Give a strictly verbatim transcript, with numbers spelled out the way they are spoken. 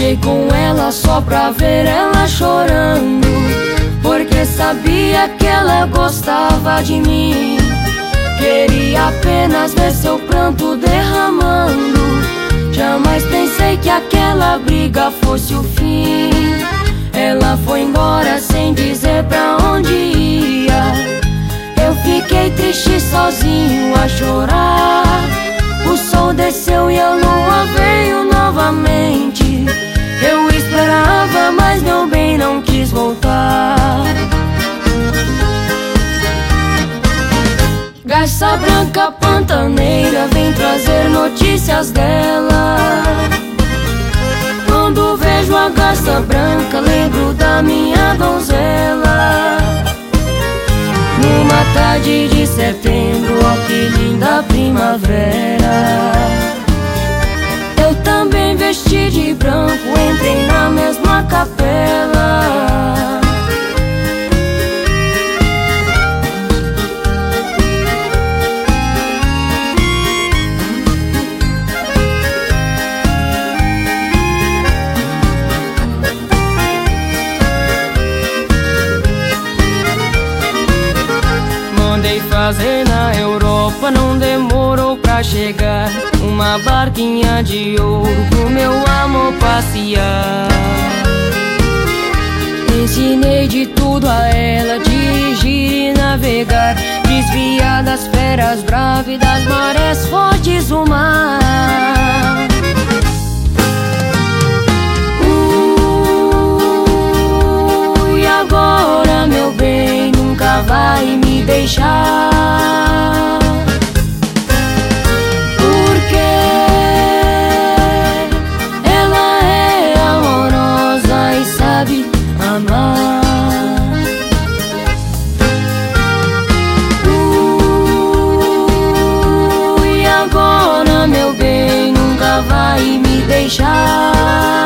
Fiquei com ela só pra ver ela chorando, porque sabia que ela gostava de mim. Queria apenas ver seu pranto derramando. Jamais pensei que aquela briga fosse o fim. Ela foi embora sem dizer pra onde ia. Eu fiquei triste sozinho a chorar. O sol desceu e a lua veio novamente. Eu esperava, mas meu bem não quis voltar. Garça branca pantaneira vem trazer notícias dela. Quando vejo a garça branca, lembro da minha donzela. Numa tarde de setembro, ó que linda primavera. Eu também vesti de branco, entrei na mesma capela. Mandei fazer na Europa, não demorou pra chegar. Uma barquinha de ouro pro meu amor passear. Ensinei de tudo a ela, dirigir e navegar, desviar das feras bravas e das marés fortes do mar. Uh, e agora, meu bem, nunca vai me deixar. Porque ela é amorosa e sabe amar. Uh, e agora, meu bem, nunca vai me deixar.